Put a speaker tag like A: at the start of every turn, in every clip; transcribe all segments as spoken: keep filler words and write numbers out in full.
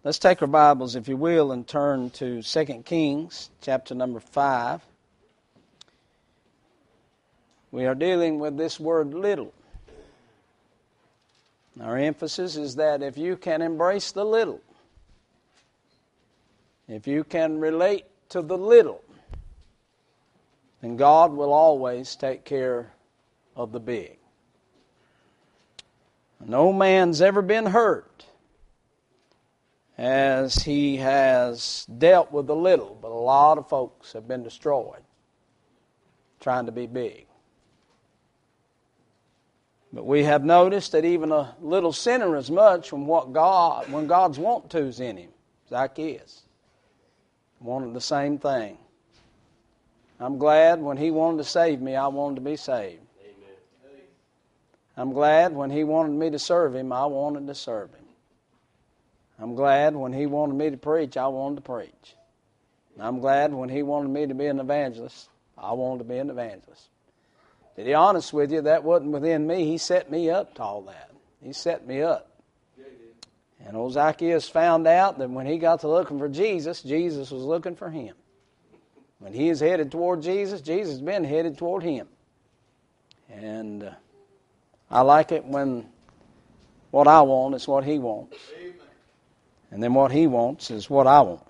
A: Let's take our Bibles, if you will, and turn to Second Kings, chapter number five. We are dealing with this word little. Our emphasis is that if you can embrace the little, if you can relate to the little, then God will always take care of the big. No man's ever been hurt as he has dealt with the little, but a lot of folks have been destroyed trying to be big. But we have noticed that even a little sinner is much when what God, when God's want to's in him. Zacchaeus wanted the same thing. I'm glad when he wanted to save me, I wanted to be saved. Amen. I'm glad when he wanted me to serve him, I wanted to serve him. I'm glad when he wanted me to preach, I wanted to preach. I'm glad when he wanted me to be an evangelist, I wanted to be an evangelist. To be honest with you, that wasn't within me. He set me up to all that. He set me up. And old Zacchaeus found out that when he got to looking for Jesus, Jesus was looking for him. When he is headed toward Jesus, Jesus has been headed toward him. And uh, I like it when what I want is what he wants. And then what he wants is what I want.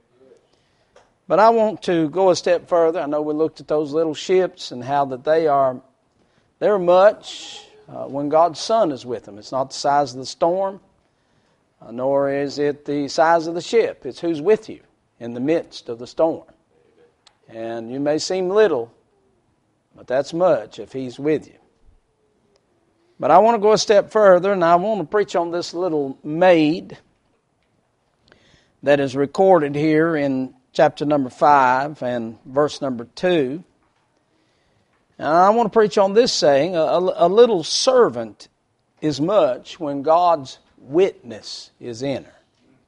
A: But I want to go a step further. I know we looked at those little ships and how that they are, they're much uh, when God's Son is with them. It's not the size of the storm, uh, nor is it the size of the ship. It's who's with you in the midst of the storm. And you may seem little, but that's much if he's with you. But I want to go a step further, and I want to preach on this little maid that is recorded here in chapter number five and verse number two. And I want to preach on this saying, a, a little servant is much when God's witness is in her.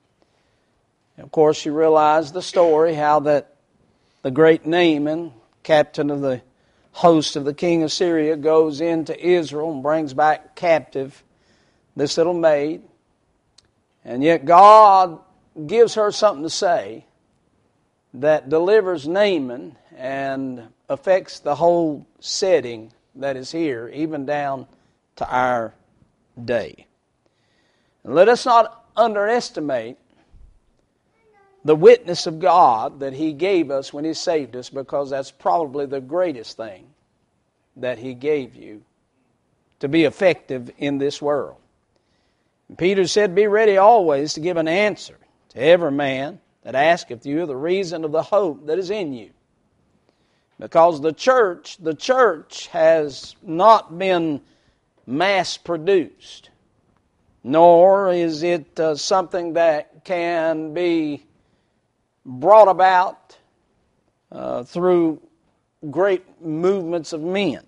A: And of course, you realize the story, how that the great Naaman, captain of the host of the king of Syria, goes into Israel and brings back captive this little maid. And yet God gives her something to say that delivers Naaman and affects the whole setting that is here, even down to our day. And let us not underestimate the witness of God that He gave us when He saved us, because that's probably the greatest thing that He gave you to be effective in this world. And Peter said, "Be ready always to give an answer to every man that asketh you the reason of the hope that is in you." Because the church, the church has not been mass-produced, nor is it uh, something that can be brought about uh, through great movements of men.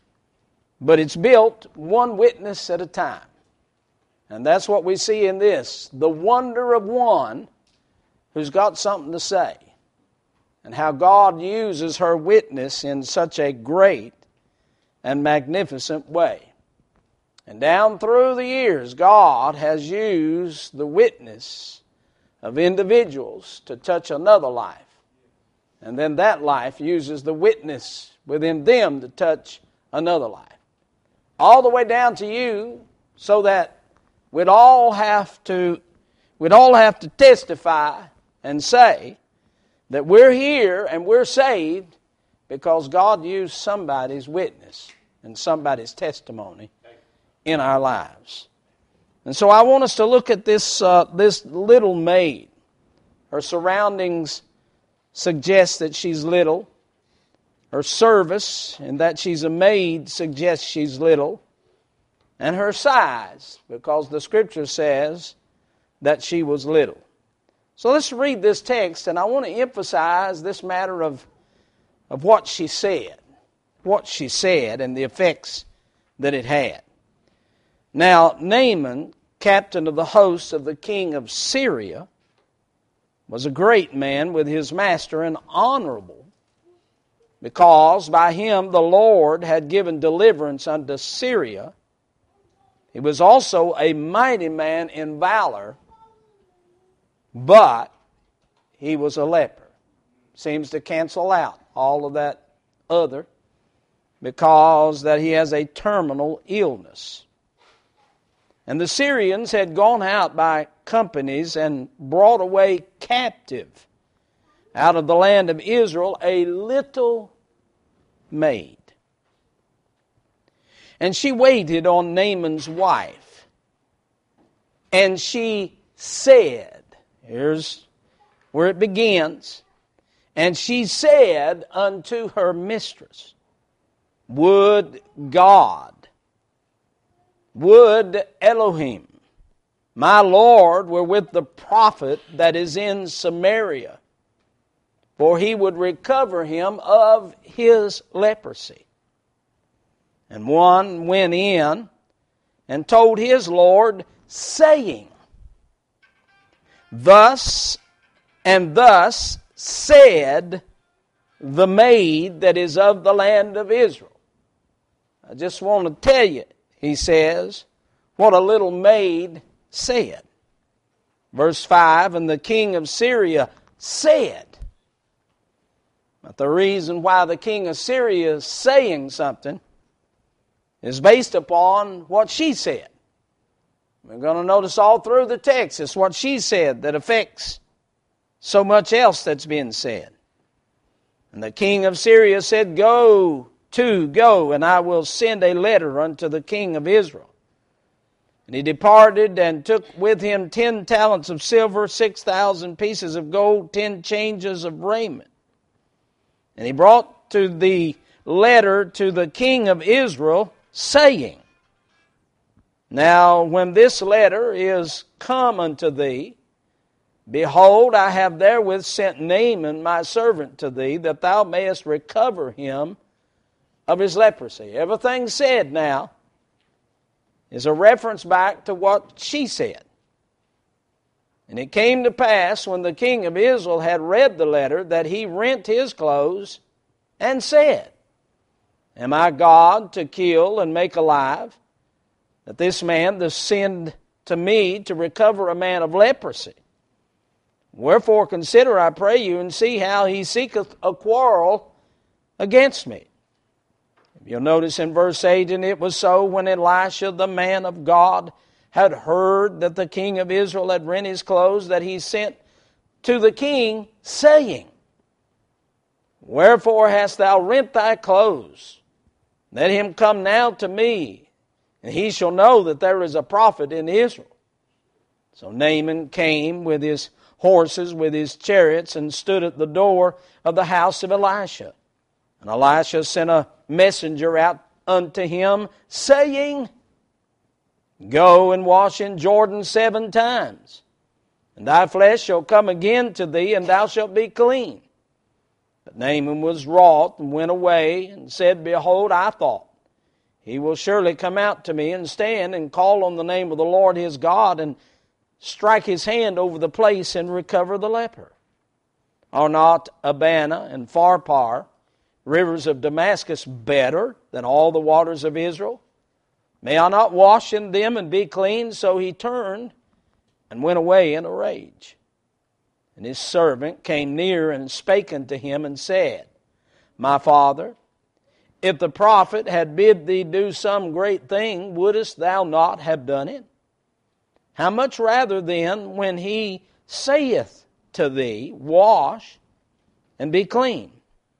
A: But it's built one witness at a time. And that's what we see in this, the wonder of one who's got something to say, and how God uses her witness in such a great and magnificent way. And down through the years, God has used the witness of individuals to touch another life. And then that life uses the witness within them to touch another life. All the way down to you, so that we'd all have to, we'd all have to testify and say that we're here and we're saved because God used somebody's witness and somebody's testimony in our lives. And so I want us to look at this uh, this little maid. Her surroundings suggest that she's little. Her service, and that she's a maid, suggests she's little. And her size, because the Scripture says that she was little. So let's read this text, and I want to emphasize this matter of, of what she said. What she said and the effects that it had. Now, Naaman, captain of the host of the king of Syria, was a great man with his master and honorable, because by him the Lord had given deliverance unto Syria. He was also a mighty man in valor, but he was a leper. Seems to cancel out all of that other, because that he has a terminal illness. And the Syrians had gone out by companies and brought away captive out of the land of Israel a little maid. And she waited on Naaman's wife. And she said, here's where it begins, and she said unto her mistress, would God, would Elohim, my Lord, were with the prophet that is in Samaria, for he would recover him of his leprosy. And one went in and told his Lord, saying, thus and thus said the maid that is of the land of Israel. I just want to tell you, he says, what a little maid said. Verse five, and the king of Syria said. But the reason why the king of Syria is saying something is based upon what she said. We're going to notice all through the text, it's what she said that affects so much else that's been said. And the king of Syria said, go to, go, and I will send a letter unto the king of Israel. And he departed and took with him ten talents of silver, six thousand pieces of gold, ten changes of raiment. And he brought to the letter to the king of Israel, saying, now when this letter is come unto thee, behold, I have therewith sent Naaman my servant to thee, that thou mayest recover him of his leprosy. Everything said now is a reference back to what she said. And it came to pass, when the king of Israel had read the letter, that he rent his clothes and said, am I God to kill and make alive, that this man doth send to me to recover a man of leprosy? Wherefore consider, I pray you, and see how he seeketh a quarrel against me. You'll notice in verse eight, and it was so when Elisha, the man of God, had heard that the king of Israel had rent his clothes, that he sent to the king, saying, wherefore hast thou rent thy clothes? Let him come now to me, and he shall know that there is a prophet in Israel. So Naaman came with his horses, with his chariots, and stood at the door of the house of Elisha. And Elisha sent a messenger out unto him, saying, go and wash in Jordan seven times, and thy flesh shall come again to thee, and thou shalt be clean. But Naaman was wroth, and went away, and said, behold, I thought, he will surely come out to me, and stand, and call on the name of the Lord his God, and strike his hand over the place, and recover the leper. Are not Abana and Pharpar, rivers of Damascus, better than all the waters of Israel? May I not wash in them and be clean? So he turned and went away in a rage. And his servant came near and spake unto him, and said, my father, if the prophet had bid thee do some great thing, wouldest thou not have done it? How much rather then, when he saith to thee, wash and be clean?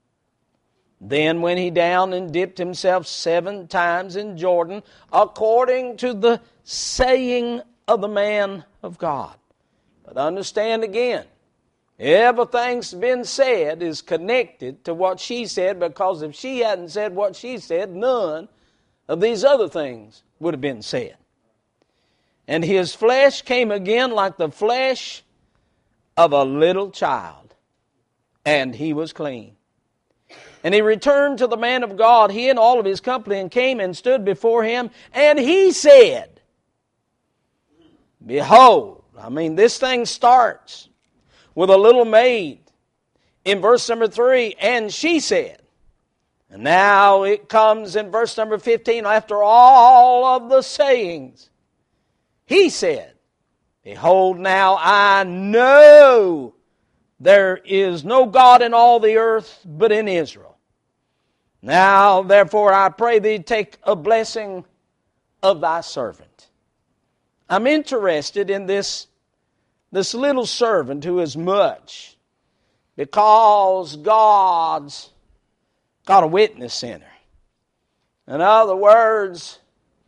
A: Then went he down and dipped himself seven times in Jordan, according to the saying of the man of God. But understand again, everything's been said is connected to what she said, because if she hadn't said what she said, none of these other things would have been said. And his flesh came again like the flesh of a little child, and he was clean. And he returned to the man of God, he and all of his company, and came and stood before him. And he said, behold, I mean, this thing starts with a little maid in verse number three, and she said. And now it comes in verse number fifteen, after all of the sayings. He said, Behold, now I know there is no God in all the earth but in Israel. Now, therefore, I pray thee, take a blessing of thy servant. I'm interested in this, this little servant who is much, because God's got a witness in her. In other words,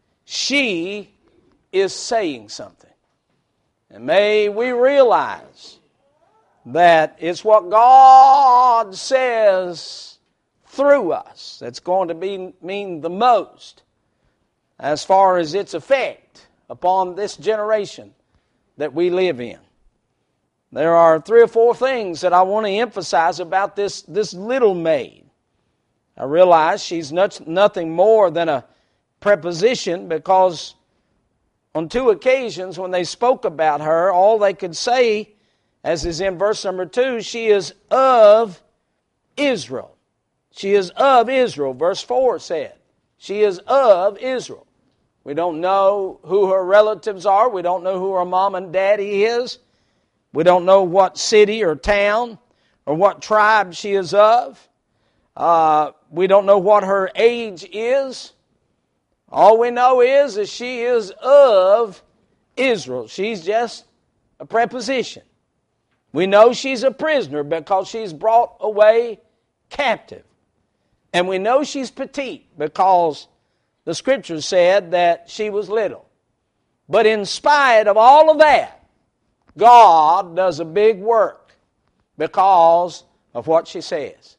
A: she is saying something. And may we realize that it's what God says through us that's going to be, mean the most as far as its effect upon this generation that we live in. There are three or four things that I want to emphasize about this, this little maid. I realize she's not, nothing more than a preposition, because on two occasions when they spoke about her, all they could say, as is in verse number two, she is of Israel. She is of Israel. Verse four said, she is of Israel. We don't know who her relatives are. We don't know who her mom and daddy is. We don't know what city or town or what tribe she is of. Uh, we don't know what her age is. All we know is that she is of Israel. She's just a preposition. We know she's a prisoner because she's brought away captive. And we know she's petite because the Scripture said that she was little. But in spite of all of that, God does a big work because of what she says.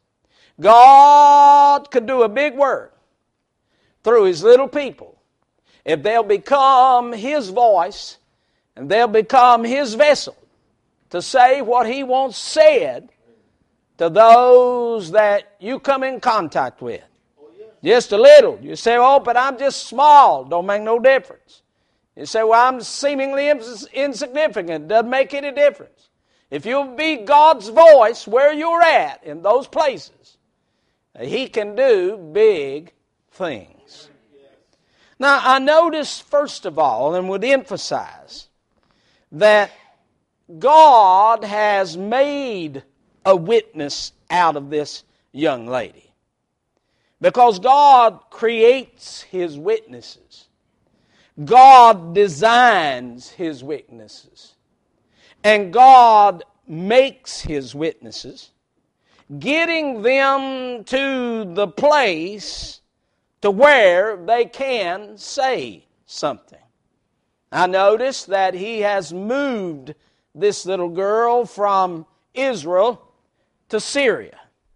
A: God could do a big work through His little people if they'll become His voice and they'll become His vessel to say what He wants said to those that you come in contact with. Just a little. You say, oh, but I'm just small. Don't make no difference. You say, well, I'm seemingly ins- insignificant. Doesn't make any difference. If you'll be God's voice where you're at in those places, He can do big things. Now, I notice, first of all, and would emphasize, that God has made a witness out of this young lady. Because God creates His witnesses. God designs His witnesses. And God makes His witnesses, getting them to the place to where they can say something. I notice that He has moved this little girl from Israel to Syria.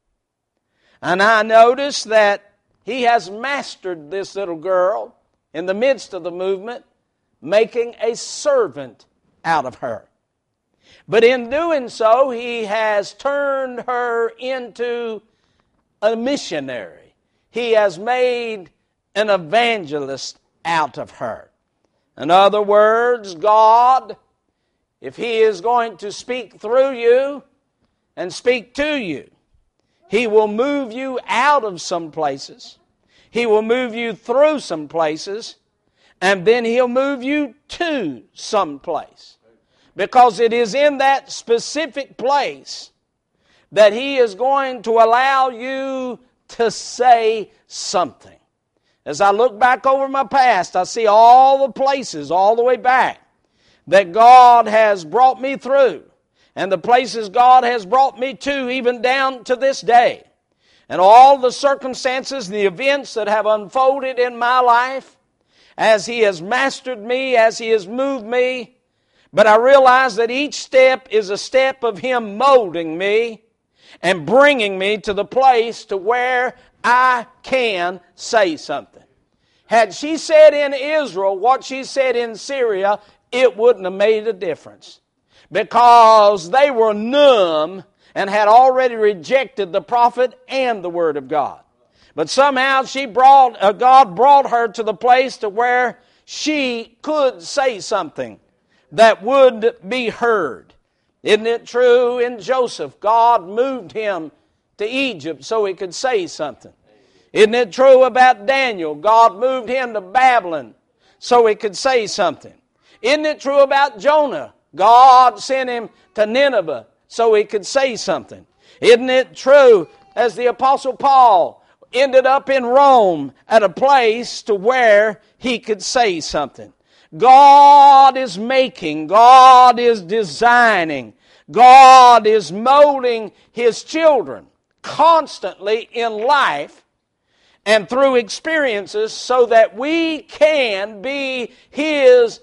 A: And I notice that He has mastered this little girl in the midst of the movement, making a servant out of her. But in doing so, He has turned her into a missionary. He has made an evangelist out of her. In other words, God, if He is going to speak through you and speak to you, He will move you out of some places. He will move you through some places. And then He'll move you to some place. Because it is in that specific place that He is going to allow you to say something. As I look back over my past, I see all the places, all the way back, that God has brought me through. And the places God has brought me to, even down to this day. And all the circumstances, the events that have unfolded in my life, as He has mastered me, as He has moved me. But I realize that each step is a step of Him molding me and bringing me to the place to where I can say something. Had she said in Israel what she said in Syria, it wouldn't have made a difference. Because they were numb and had already rejected the prophet and the Word of God. But somehow she brought, uh, God brought her to the place to where she could say something that would be heard. Isn't it true in Joseph? God moved him to Egypt so he could say something. Isn't it true about Daniel? God moved him to Babylon so he could say something. Isn't it true about Jonah? God sent him to Nineveh so he could say something. Isn't it true as the Apostle Paul ended up in Rome at a place to where he could say something? God is making, God is designing, God is molding His children constantly in life and through experiences so that we can be His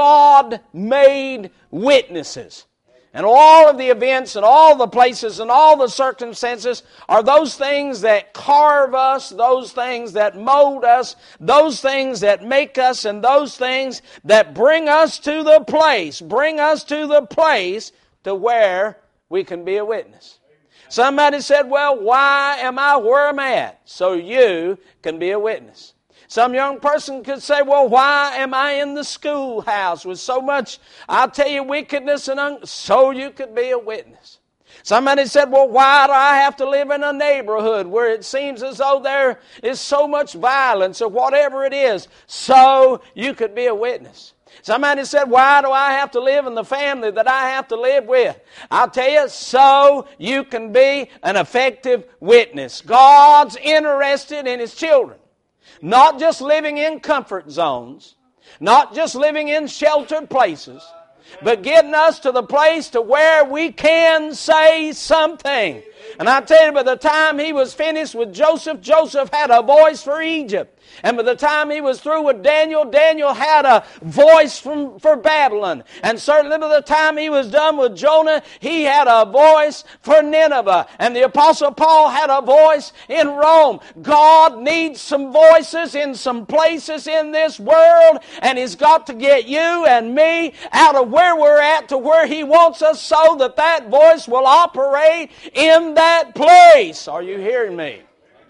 A: God-made witnesses. And all of the events and all the places and all the circumstances are those things that carve us, those things that mold us, those things that make us, and those things that bring us to the place, bring us to the place to where we can be a witness. Somebody said, well, why am I where I'm at? So you can be a witness. Some young person could say, well, why am I in the schoolhouse with so much, I'll tell you, wickedness and un-? So you could be a witness. Somebody said, well, why do I have to live in a neighborhood where it seems as though there is so much violence or whatever it is? So you could be a witness. Somebody said, why do I have to live in the family that I have to live with? I'll tell you, so you can be an effective witness. God's interested in His children. Not just living in comfort zones, not just living in sheltered places, but getting us to the place to where we can say something. And I tell you, by the time he was finished with Joseph, Joseph had a voice for Egypt. And by the time he was through with Daniel, Daniel had a voice from, for Babylon. And certainly by the time he was done with Jonah, he had a voice for Nineveh. And the Apostle Paul had a voice in Rome. God needs some voices in some places in this world, and He's got to get you and me out of where we're at to where He wants us so that that voice will operate in that place. Are you hearing me?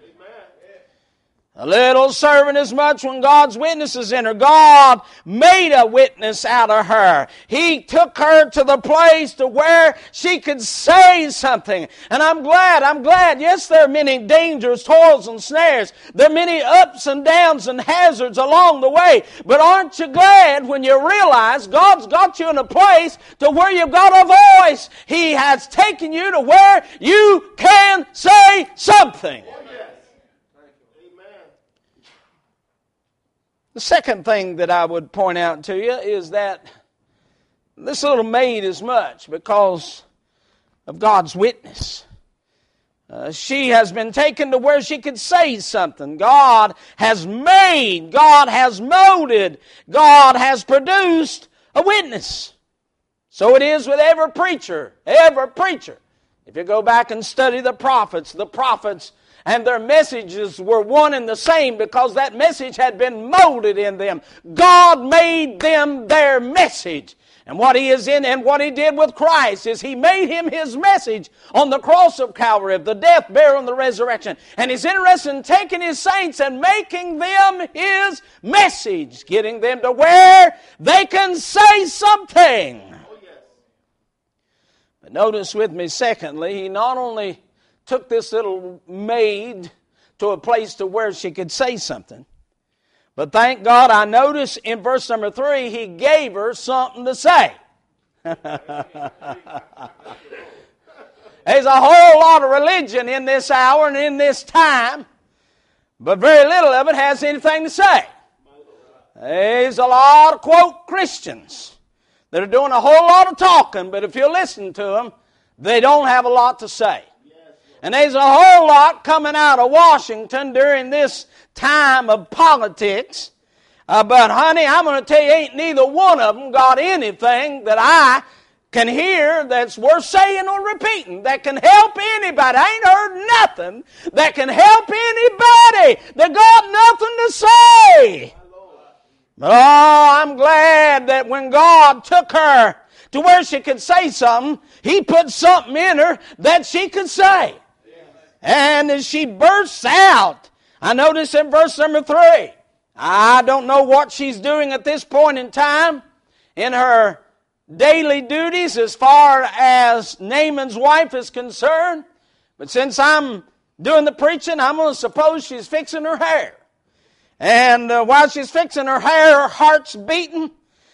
A: A little servant is much when God's witness is in her. God made a witness out of her. He took her to the place to where she could say something. And I'm glad, I'm glad. Yes, there are many dangers, toils, and snares. There are many ups and downs and hazards along the way. But aren't you glad when you realize God's got you in a place to where you've got a voice? He has taken you to where you can say something. The second thing that I would point out to you is that this little maid is much because of God's witness. Uh, she has been taken to where she could say something. God has made, God has molded, God has produced a witness. So it is with every preacher, every preacher. If you go back and study the prophets, the prophets and their messages were one and the same because that message had been molded in them. God made them their message. And what He is in and what He did with Christ is He made Him His message on the cross of Calvary, of the death, burial, and the resurrection. And He's interested in taking His saints and making them His message, getting them to where they can say something. But notice with me, secondly, He not only took this little maid to a place to where she could say something. But thank God, I notice in verse number three, He gave her something to say. There's a whole lot of religion in this hour and in this time, but very little of it has anything to say. There's a lot of, quote, Christians that are doing a whole lot of talking, but if you listen to them, they don't have a lot to say. And there's a whole lot coming out of Washington during this time of politics. Uh, but honey, I'm going to tell you, ain't neither one of them got anything that I can hear that's worth saying or repeating, that can help anybody. I ain't heard nothing that can help anybody. They got nothing to say. But oh, I'm glad that when God took her to where she could say something, He put something in her that she could say. And as she bursts out, I notice in verse number three, I don't know what she's doing at this point in time in her daily duties as far as Naaman's wife is concerned. But since I'm doing the preaching, I'm going to suppose she's fixing her hair. And uh, while she's fixing her hair, her heart's beating.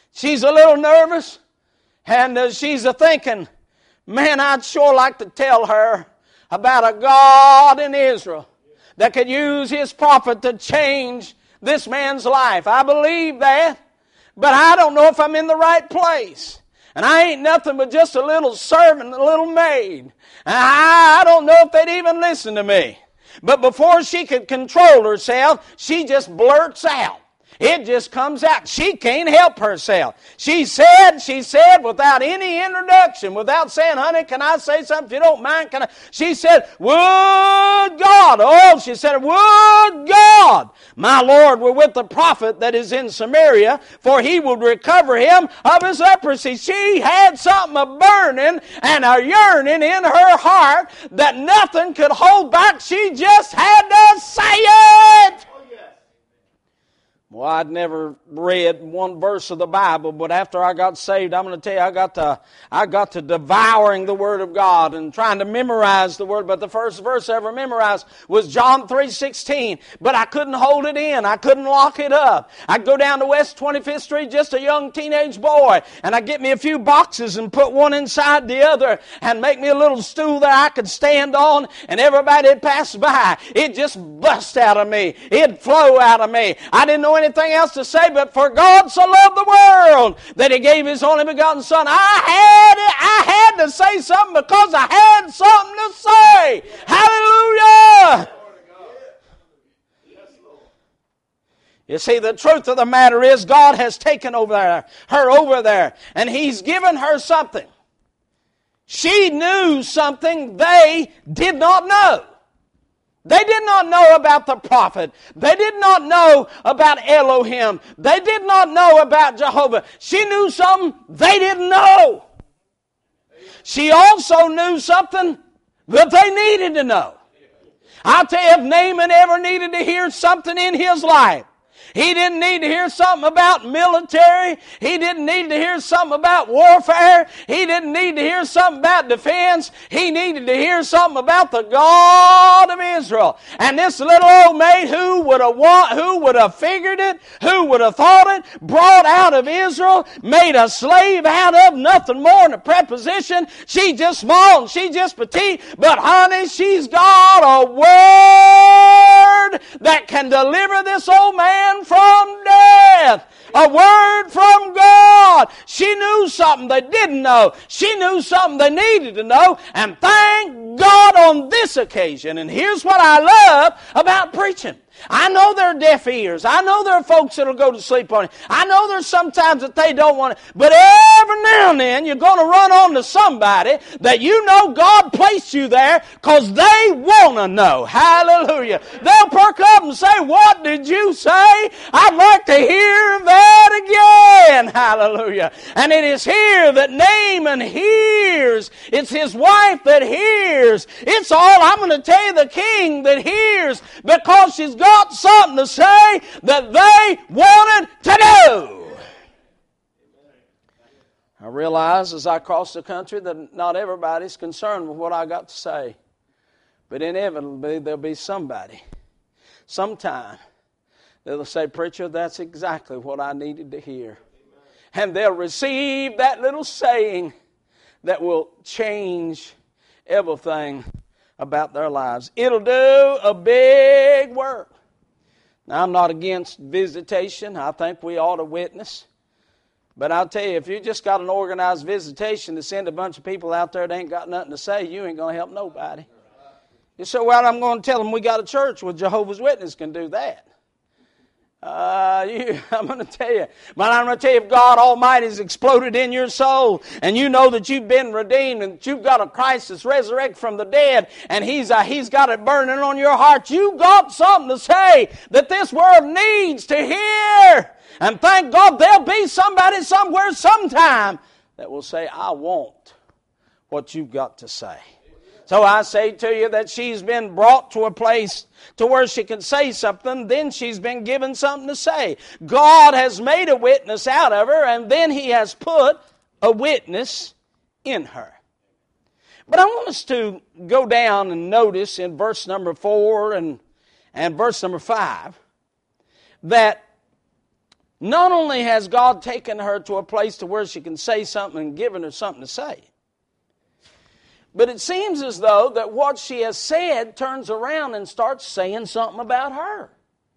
A: She's a little nervous, and uh, she's a thinking, man, I'd sure like to tell her about a God in Israel that could use His prophet to change this man's life. I believe that, but I don't know if I'm in the right place. And I ain't nothing but just a little servant, a little maid. And I, I don't know if they'd even listen to me. But before she could control herself, she just blurts out. It just comes out. She can't help herself. She said, she said, without any introduction, without saying, honey, can I say something if you don't mind? Can I? She said, would God, oh, she said, would God, my Lord, were with the prophet that is in Samaria, for he would recover him of his leprosy. She had something a burning and a yearning in her heart that nothing could hold back. She just had to say it. Well, I'd never read one verse of the Bible, but after I got saved, I'm going to tell you, I got to, I got to devouring the Word of God and trying to memorize the Word. But the first verse I ever memorized was John three sixteen. But I couldn't hold it in. I couldn't lock it up. I'd go down to West twenty-fifth Street, just a young teenage boy, and I'd get me a few boxes and put one inside the other and make me a little stool that I could stand on, and everybody that passed by, it just bust out of me. It'd flow out of me. I didn't know anything else to say, but for God so loved the world that He gave His only begotten Son. I had it, I had to say something because I had something to say. Hallelujah! You see, the truth of the matter is God has taken over there, her over there, and He's given her something. She knew something they did not know. They did not know about the prophet. They did not know about Elohim. They did not know about Jehovah. She knew something they didn't know. She also knew something that they needed to know. I'll tell you, if Naaman ever needed to hear something in his life, he didn't need to hear something about military. He didn't need to hear something about warfare. He didn't need to hear something about defense. He needed to hear something about the God of Israel. And this little old maid, who would have want, who would have figured it, who would have thought it, brought out of Israel, made a slave out of, nothing more than a preposition. She just small and she just petite, but honey, she's got a word that can deliver this old man from death. A word from God. She knew something they didn't know. She knew something they needed to know. And thank God on this occasion. And here's what I love about preaching. I know there are deaf ears. I know there are folks that will go to sleep on it. I know there's sometimes that they don't want it. But every now and then you're going to run on to somebody that you know God placed you there because they want to know. Hallelujah. They'll perk up and say, what did you say? I'd like to hear that again. Hallelujah. And it is here that Naaman hears. It's his wife that hears. It's all, I'm going to tell you, the king that hears, because she's got got something to say that they wanted to do. I realize as I cross the country that not everybody's concerned with what I got to say. But inevitably there'll be somebody, sometime, that'll say, preacher, that's exactly what I needed to hear. And they'll receive that little saying that will change everything about their lives. It'll do a big work. Now, I'm not against visitation. I think we ought to witness. But I'll tell you, if you just got an organized visitation to send a bunch of people out there that ain't got nothing to say, you ain't going to help nobody. You say, well, I'm going to tell them we got a church. Well, Jehovah's Witnesses can do that. Uh, you, I'm going to tell you. But I'm going to tell you, if God Almighty has exploded in your soul, and you know that you've been redeemed, and that you've got a Christ that's resurrected from the dead, and He's uh, He's got it burning on your heart, you've got something to say that this world needs to hear. And thank God there'll be somebody somewhere sometime that will say, I want what you've got to say. So I say to you that she's been brought to a place to where she can say something, then she's been given something to say. God has made a witness out of her, and then He has put a witness in her. But I want us to go down and notice in verse number four and, and verse number five that Not only has God taken her to a place to where she can say something and given her something to say, but it seems as though that what she has said turns around and starts saying something about her.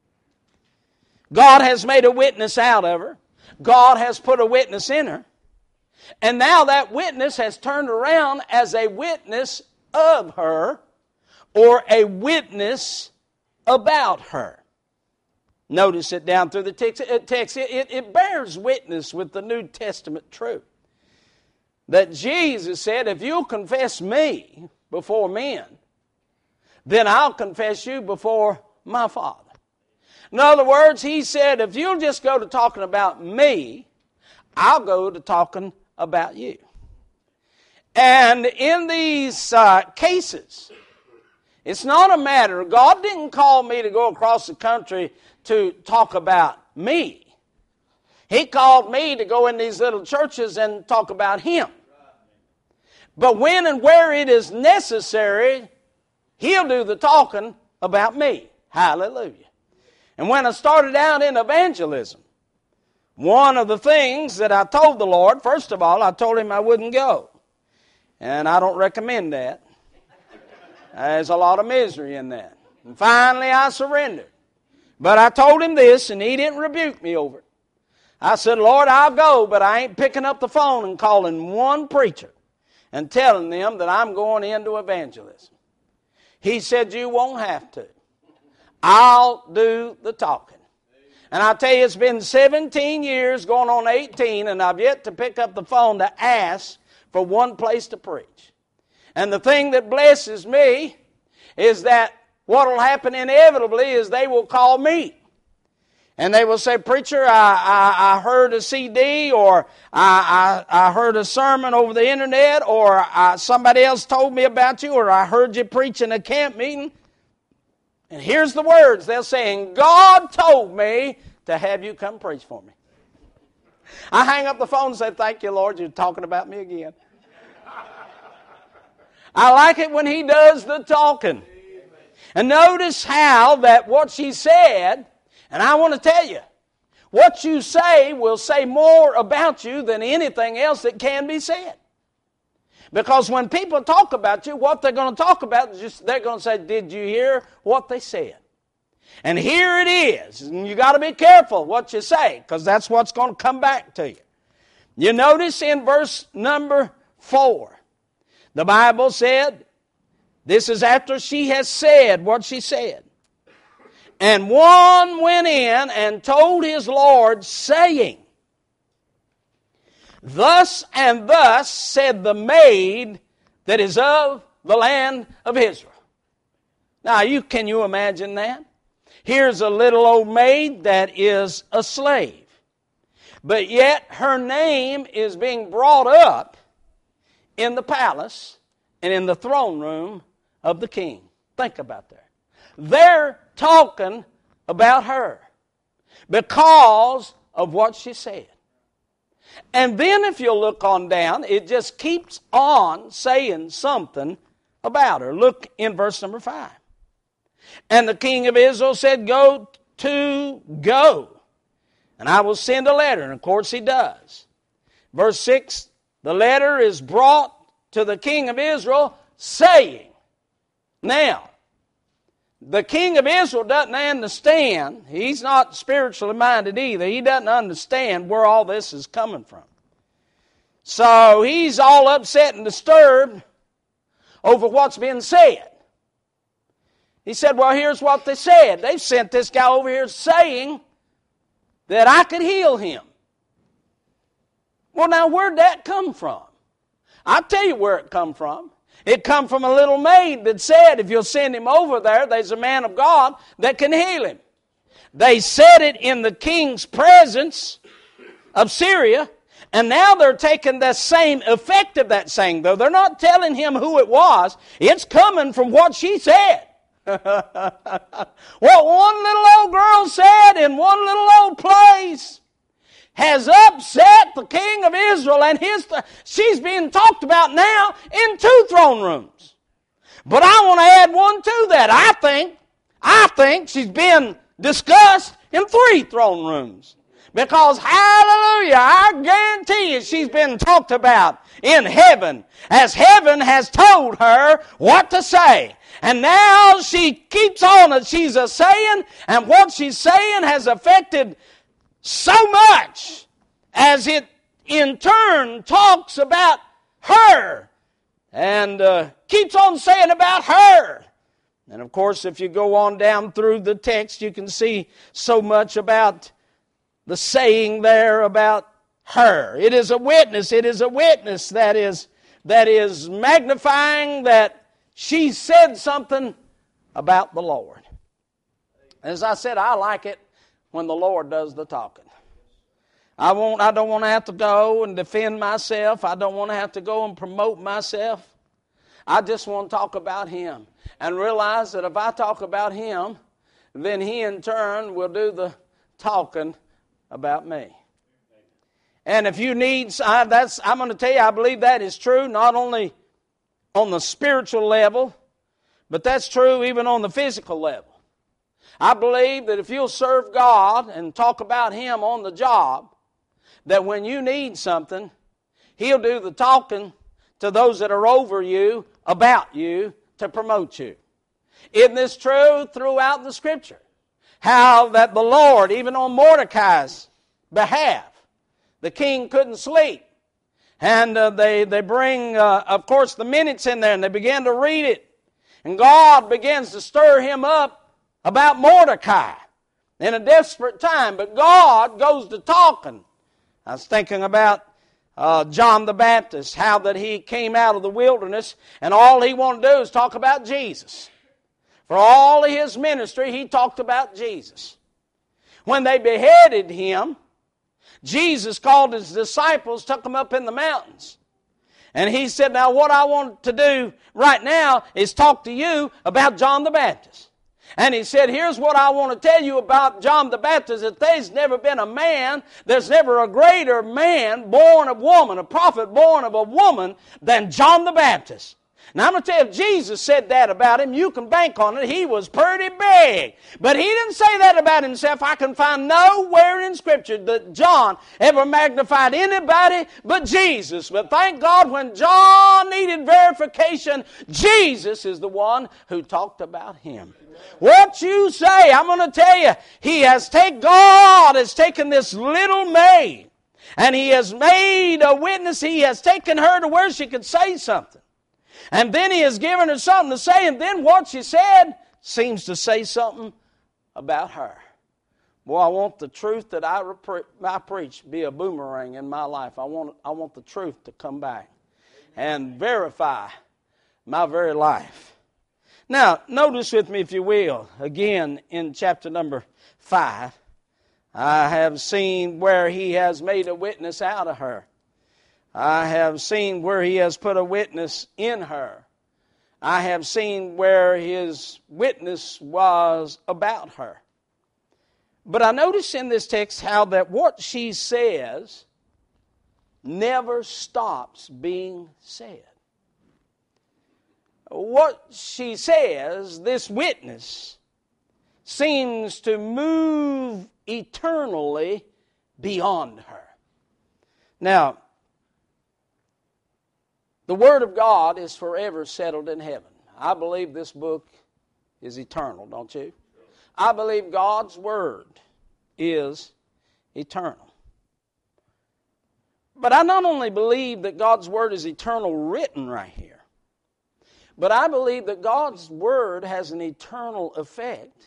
A: God has made a witness out of her. God has put a witness in her. And now that witness has turned around as a witness of her or a witness about her. Notice it down through the text. It, text, it, it bears witness with the New Testament truth that Jesus said, if you'll confess me before men, then I'll confess you before my Father. In other words, he said, if you'll just go to talking about me, I'll go to talking about you. And in these uh, cases, it's not a matter, God didn't call me to go across the country to talk about me. He called me to go in these little churches and talk about Him. But when and where it is necessary, He'll do the talking about me. Hallelujah. And when I started out in evangelism, one of the things that I told the Lord, first of all, I told Him I wouldn't go. And I don't recommend that. There's a lot of misery in that. And finally I surrendered. But I told Him this, and He didn't rebuke me over it. I said, Lord, I'll go, but I ain't picking up the phone and calling one preacher and telling them that I'm going into evangelism. He said, you won't have to. I'll do the talking. And I tell you, it's been seventeen years, going on eighteen, and I've yet to pick up the phone to ask for one place to preach. And the thing that blesses me is that what will happen inevitably is they will call me. And they will say, preacher, I, I, I heard a C D, or I, I, I heard a sermon over the internet, or I, somebody else told me about you, or I heard you preach in a camp meeting. And here's the words they'll say, and God told me to have you come preach for me. I hang up the phone and say, thank you, Lord, you're talking about me again. I like it when He does the talking. And notice how that what she said, and I want to tell you, what you say will say more about you than anything else that can be said. Because when people talk about you, what they're going to talk about is just, they're going to say, did you hear what they said? And here it is. And you got to be careful what you say, because that's what's going to come back to you. You notice in verse number four, the Bible said, this is after she has said what she said. And one went in and told his Lord, saying, thus and thus said the maid that is of the land of Israel. Now, you can you imagine that? Here's a little old maid that is a slave. But yet her name is being brought up in the palace and in the throne room of the king. Think about that. They're talking about her because of what she said. And then if you look on down, it just keeps on saying something about her. Look in verse number five. And the king of Israel said, go to, go, and I will send a letter. And of course he does. Verse six, the letter is brought to the king of Israel, saying. Now, the king of Israel doesn't understand. He's not spiritually minded either. He doesn't understand where all this is coming from. So he's all upset and disturbed over what's been said. He said, well, here's what they said. They've sent this guy over here saying that I could heal him. Well, now, where'd that come from? I'll tell you where it come from. It come from a little maid that said, if you'll send him over there, there's a man of God that can heal him. They said it in the king's presence of Syria, and now they're taking the same effect of that saying, though. They're not telling him who it was. It's coming from what she said. What one little old girl said in one little old place has upset the king of Israel, and his th- she's being talked about now in two throne rooms. But I want to add one to that. I think, I think she's been discussed in three throne rooms. Because, hallelujah, I guarantee you she's been talked about in heaven, as heaven has told her what to say. And now she keeps on, she's a saying, and what she's saying has affected so much as it in turn talks about her and uh, keeps on saying about her. And of course, if you go on down through the text, you can see so much about the saying there about her. It is a witness. It is a witness that is, that is magnifying that she said something about the Lord. As I said, I like it when the Lord does the talking. I won't, I don't want to have to go and defend myself. I don't want to have to go and promote myself. I just want to talk about Him and realize that if I talk about Him, then He in turn will do the talking about me. And if you need, I, that's, I'm going to tell you, I believe that is true, not only on the spiritual level, but that's true even on the physical level. I believe that if you'll serve God and talk about Him on the job, that when you need something, He'll do the talking to those that are over you about you to promote you. Isn't this true throughout the Scripture? How that the Lord, even on Mordecai's behalf, the king couldn't sleep. And uh, they, they bring, uh, of course, the minutes in there, and they begin to read it. And God begins to stir him up about Mordecai in a desperate time. But God goes to talking. I was thinking about uh, John the Baptist, how that he came out of the wilderness, and all he wanted to do is talk about Jesus. For all of his ministry, he talked about Jesus. When they beheaded him, Jesus called his disciples, took them up in the mountains. And he said, now what I want to do right now is talk to you about John the Baptist. And he said, here's what I want to tell you about John the Baptist, that there's never been a man, there's never a greater man born of woman, a prophet born of a woman, than John the Baptist. Now, I'm going to tell you, if Jesus said that about him, you can bank on it. He was pretty big. But he didn't say that about himself. I can find nowhere in Scripture that John ever magnified anybody but Jesus. But thank God, when John needed verification, Jesus is the one who talked about him. What you say, I'm going to tell you, he has taken, God has taken this little maid, and he has made a witness. He has taken her to where she could say something. And then he has given her something to say, and then what she said seems to say something about her. Boy, I want the truth that I, repre- I preach be a boomerang in my life. I want, I want the truth to come back and verify my very life. Now, notice with me, if you will, again in chapter number five, I have seen where he has made a witness out of her. I have seen where he has put a witness in her. I have seen where his witness was about her. But I notice in this text how that what she says never stops being said. What she says, this witness, seems to move eternally beyond her. Now, the Word of God is forever settled in heaven. I believe this book is eternal, don't you? I believe God's Word is eternal. But I not only believe that God's Word is eternal written right here, but I believe that God's Word has an eternal effect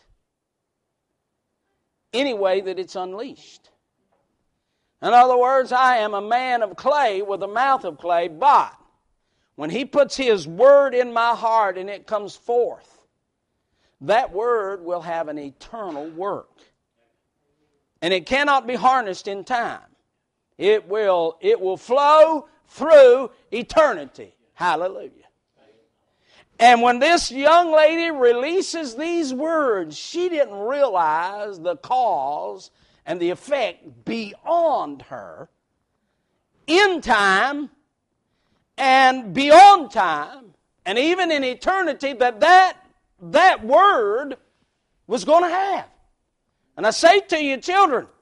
A: any way that it's unleashed. In other words, I am a man of clay with a mouth of clay, but when He puts His Word in my heart and it comes forth, that Word will have an eternal work. And it cannot be harnessed in time. It will, it will flow through eternity. Hallelujah. And when this young lady releases these words, she didn't realize the cause and the effect beyond her, in time and beyond time, and even in eternity, that that, that word was going to have. And I say to you, children,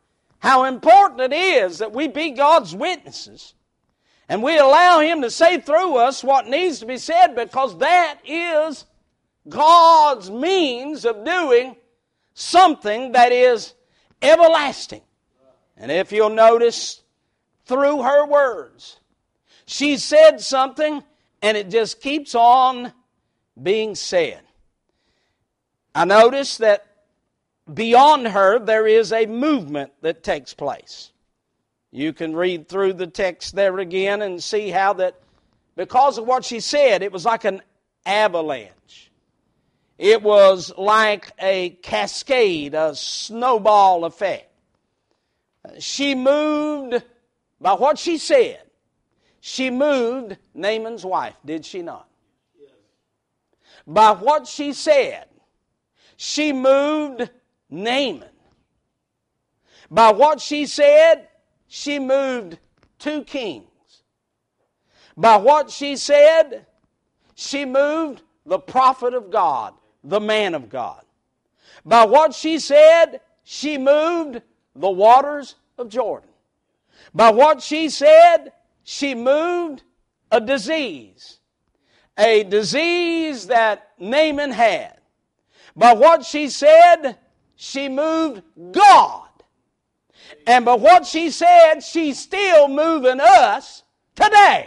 A: how important it is that we be God's witnesses and we allow Him to say through us what needs to be said, because that is God's means of doing something that is everlasting. And if you'll notice, through her words, she said something and it just keeps on being said. I notice that beyond her there is a movement that takes place. You can read through the text there again and see how that, because of what she said, it was like an avalanche. It was like a cascade, a snowball effect. She moved, by what she said, she moved Naaman's wife, did she not? Yes. By what she said, she moved Naaman. By what she said, she moved two kings. By what she said, she moved the prophet of God, the man of God. By what she said, she moved the waters of Jordan. By what she said, she moved a disease. A disease that Naaman had. By what she said, she moved God. And by what she said, she's still moving us today.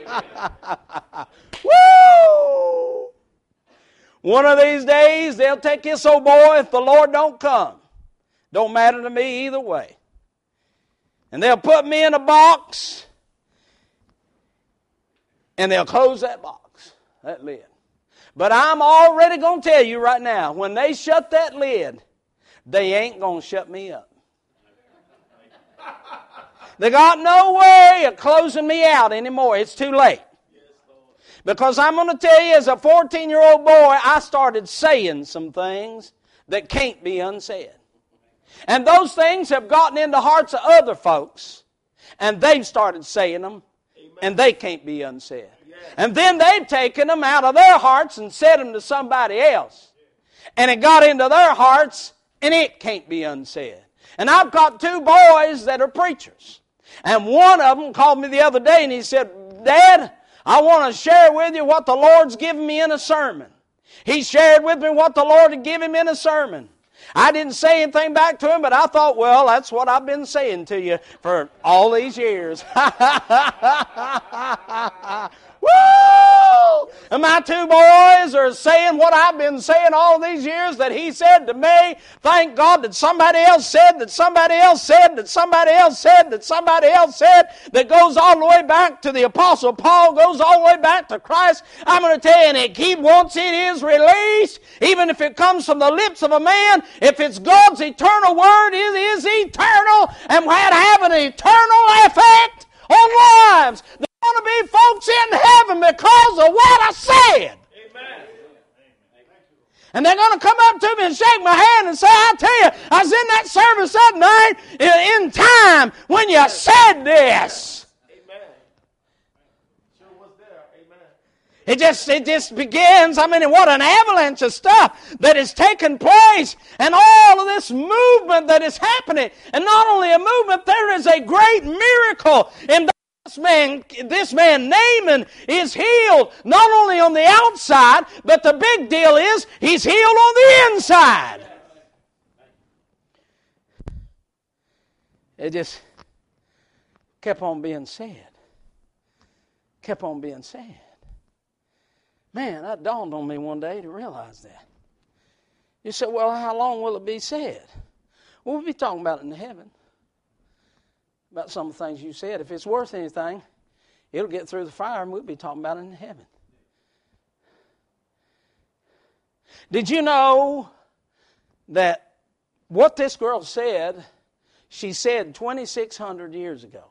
A: Woo! One of these days, they'll take this old boy if the Lord don't come. Don't matter to me either way. And they'll put me in a box, and they'll close that box, that lid. But I'm already going to tell you right now, when they shut that lid, they ain't going to shut me up. They got no way of closing me out anymore. It's too late. Because I'm going to tell you, as a fourteen-year-old boy, I started saying some things that can't be unsaid. And those things have gotten into hearts of other folks, and they've started saying them, and they can't be unsaid. And then they've taken them out of their hearts and said them to somebody else. And it got into their hearts, and it can't be unsaid. And I've got two boys that are preachers. And one of them called me the other day and he said, Dad, I want to share with you what the Lord's given me in a sermon. He shared with me what the Lord had given him in a sermon. I didn't say anything back to him, but I thought, well, that's what I've been saying to you for all these years. Woo! And my two boys are saying what I've been saying all these years that he said to me. Thank God that somebody else said, that somebody else said, that somebody else said, that somebody else said, that goes all the way back to the Apostle Paul, goes all the way back to Christ. I'm going to tell you, and it keep once it is released, even if it comes from the lips of a man, if it's God's eternal word, it is eternal and will have an eternal effect on lives. Going to be folks in heaven because of what I said. Amen. And they're going to come up to me and shake my hand and say, I tell you, I was in that service that night in time when you said this. Amen. Sure was there. Amen. It just, it just begins. I mean, what an avalanche of stuff that is taking place, and all of this movement that is happening. And not only a movement, there is a great miracle in the This man, this man Naaman is healed not only on the outside, but the big deal is he's healed on the inside. It just kept on being said. Kept on being said. Man, that dawned on me one day to realize that. You said, well, how long will it be said? Well, we'll be talking about it in heaven. About some of the things you said. If it's worth anything, it'll get through the fire and we'll be talking about it in heaven. Did you know that what this girl said, she said twenty-six hundred years ago?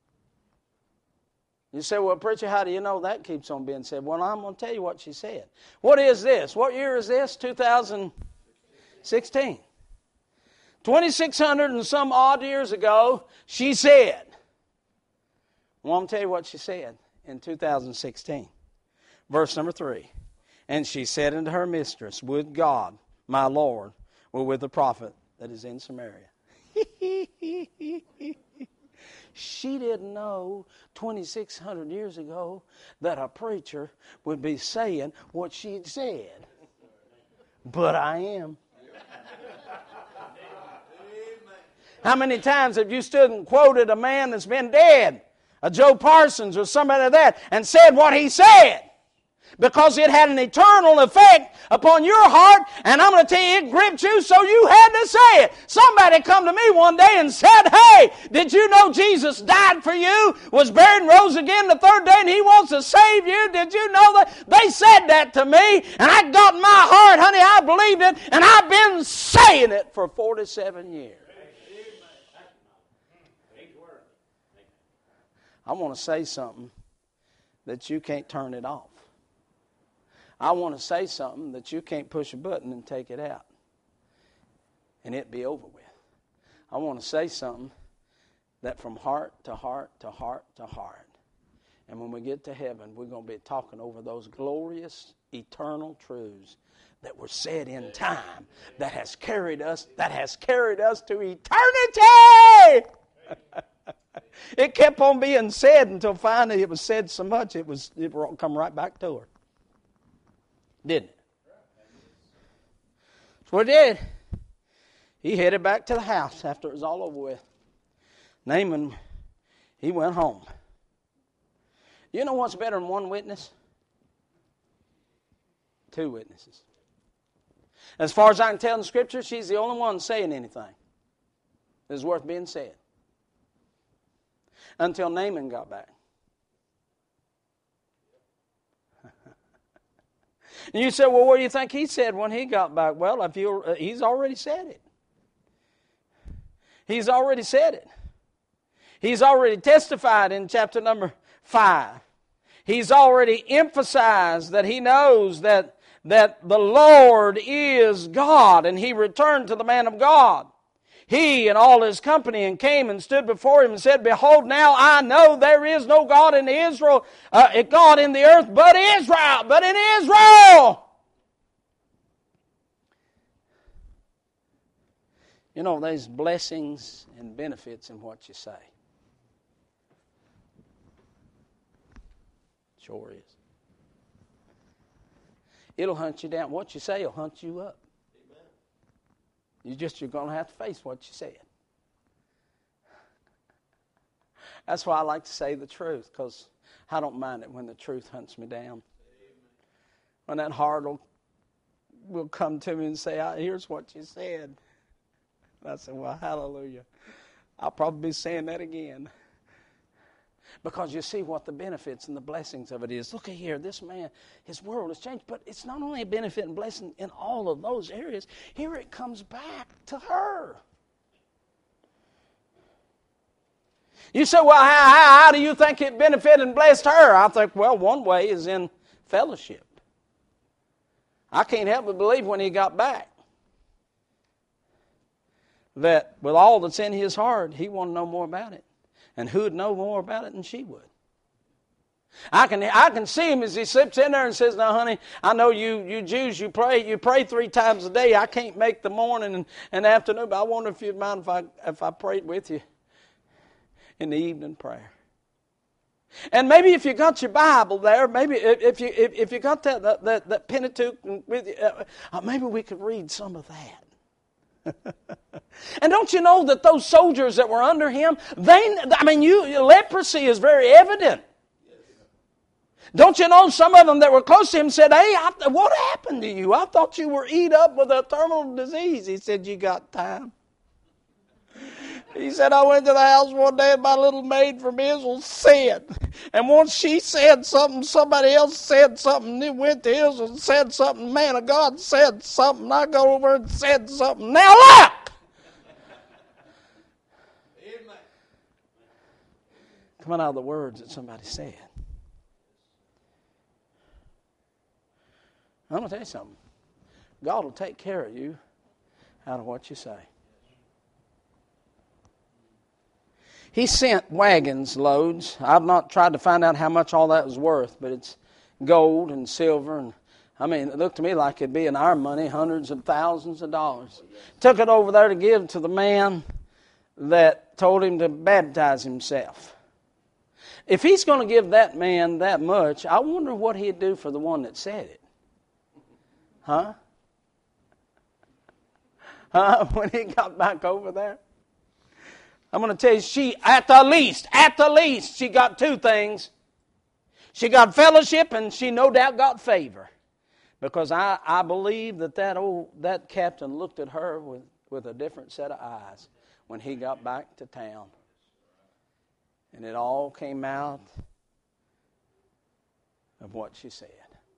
A: You say, well, preacher, how do you know that keeps on being said? Well, I'm going to tell you what she said. What is this? What year is this? two thousand sixteen. twenty-six hundred and some odd years ago, she said, well, I'm going to tell you what she said in two thousand sixteen. Verse number three. And she said unto her mistress, would God, my Lord, were with the prophet that is in Samaria. She didn't know twenty-six hundred years ago that a preacher would be saying what she'd said. But I am. How many times have you stood and quoted a man that's been dead, a Joe Parsons or somebody like that, and said what he said? Because it had an eternal effect upon your heart, and I'm going to tell you, it gripped you, so you had to say it. Somebody come to me one day and said, hey, did you know Jesus died for you, was buried and rose again the third day, and He wants to save you? Did you know that? They said that to me, and I got in my heart, honey, I believed it, and I've been saying it for forty-seven years. I want to say something that you can't turn it off. I want to say something that you can't push a button and take it out and it be over with. I want to say something that from heart to heart to heart to heart. And when we get to heaven, we're going to be talking over those glorious, eternal truths that were said in time, that has carried us, that has carried us to eternity. It kept on being said until finally it was said so much it was it come right back to her. Didn't it? That's what it did. He headed back to the house after it was all over with. Naaman, he went home. You know what's better than one witness? Two witnesses. As far as I can tell in the Scripture, she's the only one saying anything that's worth being said. Until Naaman got back. And you said, well, what do you think he said when he got back? Well, if you, uh, he's already said it. He's already said it. He's already testified in chapter number five. He's already emphasized that he knows that, that the Lord is God, and he returned to the man of God. He and all his company and came and stood before him and said, behold, now I know there is no God in Israel, uh, God in the earth, but Israel, but in Israel. You know, there's blessings and benefits in what you say. Sure is. It'll hunt you down. What you say will hunt you up. You just, you're going to have to face what you said. That's why I like to say the truth, because I don't mind it when the truth hunts me down. When that heart will, will come to me and say, here's what you said. And I say, well, hallelujah. I'll probably be saying that again. Because you see what the benefits and the blessings of it is. Look at here, this man, his world has changed. But it's not only a benefit and blessing in all of those areas. Here it comes back to her. You say, well, how, how, how do you think it benefited and blessed her? I think, well, one way is in fellowship. I can't help but believe when he got back that with all that's in his heart, he wanted to know more about it. And who would know more about it than she would? I can I can see him as he slips in there and says, now, honey, I know you you Jews, you pray you pray three times a day. I can't make the morning and, and afternoon, but I wonder if you'd mind if I if I prayed with you in the evening prayer. And maybe if you got your Bible there, maybe if you if, if you got that that, that, that Pentateuch with you, uh, maybe we could read some of that. And don't you know that those soldiers that were under him, they, I mean, you, leprosy is very evident. Don't you know some of them that were close to him said, hey, I, what happened to you? I thought you were eat up with a terminal disease. He said, you got time. He said, I went to the house one day and my little maid from Israel said. And once she said something, somebody else said something. They went to Israel and said something. Man of God said something. I go over and said something. Now look! Amen. Coming out of the words that somebody said. I'm going to tell you something. God will take care of you out of what you say. He sent wagons loads. I've not tried to find out how much all that was worth, but it's gold and silver. And I mean, it looked to me like it'd be in our money, hundreds of thousands of dollars. Took it over there to give to the man that told him to baptize himself. If he's going to give that man that much, I wonder what he'd do for the one that said it. Huh? Huh? When he got back over there? I'm going to tell you, she, at the least, at the least, she got two things. She got fellowship and she no doubt got favor. Because I, I believe that that old that captain looked at her with, with a different set of eyes when he got back to town. And it all came out of what she said.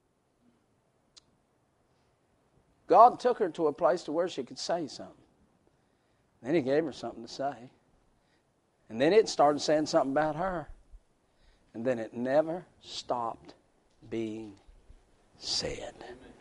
A: God took her to a place to where she could say something. Then he gave her something to say. And then it started saying something about her. And then it never stopped being said.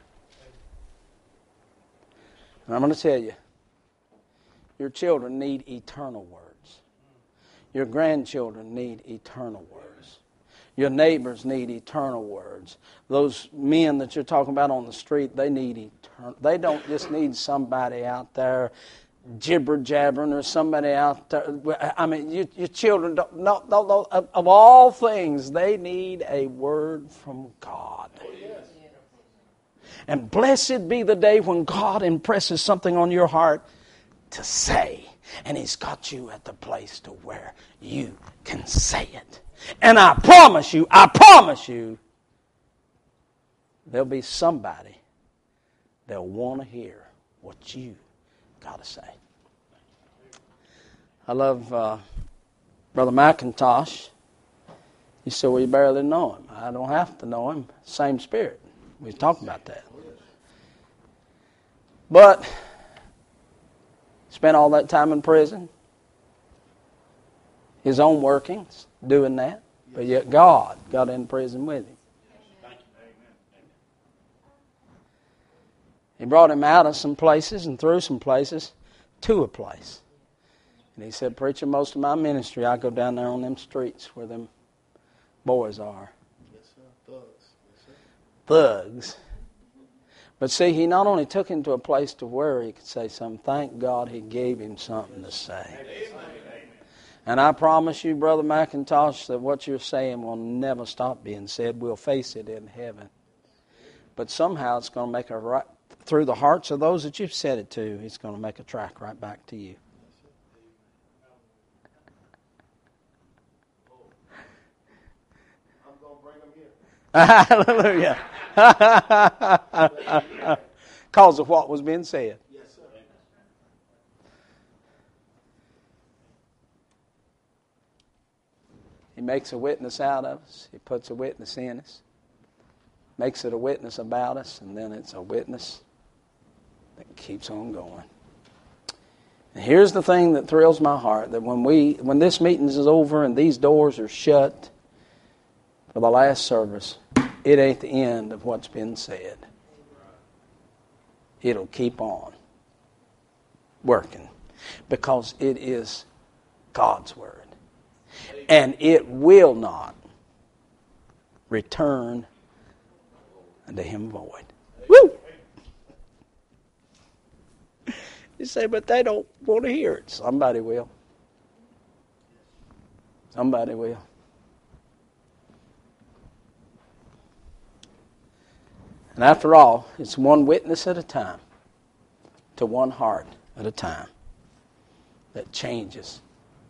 A: And I'm going to tell you, your children need eternal words. Your grandchildren need eternal words. Your neighbors need eternal words. Those men that you're talking about on the street, they need eternal. They don't just need somebody out there jibber-jabbering or somebody out there. I mean, you, your children, don't, no, no, no, of, of all things, they need a word from God. And blessed be the day when God impresses something on your heart to say. And He's got you at the place to where you can say it. And I promise you, I promise you, there'll be somebody that'll want to hear what you got to say. I love uh, Brother McIntosh. You say, well, you barely know him. I don't have to know him. Same spirit. We talked about that. But spent all that time in prison. His own workings, doing that. But yet God got in prison with him. He brought him out of some places and through some places to a place. And he said, preacher, most of my ministry, I go down there on them streets where them boys are.
B: Yes, sir. Thugs. Yes, sir.
A: Thugs. But see, he not only took him to a place to where he could say something, thank God he gave him something to say. Amen. And I promise you, Brother McIntosh, that what you're saying will never stop being said. We'll face it in heaven. But somehow it's going to make a right, through the hearts of those that you've said it to, it's going to make a track right back to you.
B: I'm going to bring them here.
A: Hallelujah. Because of what was being said.
B: Yes, sir.
A: He makes a witness out of us. He puts a witness in us. Makes it a witness about us, and then it's a witness that keeps on going. And here's the thing that thrills my heart, that when we when this meeting is over and these doors are shut for the last service, it ain't the end of what's been said. It'll keep on working because it is God's Word. And it will not return unto Him void. Woo! You say, but they don't want to hear it. Somebody will. Somebody will. And after all, it's one witness at a time, to one heart at a time, that changes.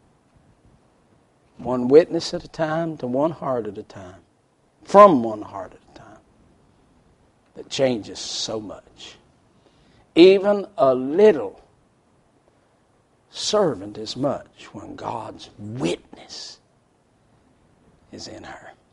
A: One witness at a time, to one heart at a time, from one heart at a time, that changes so much. Even a little servant is much when God's witness is in her.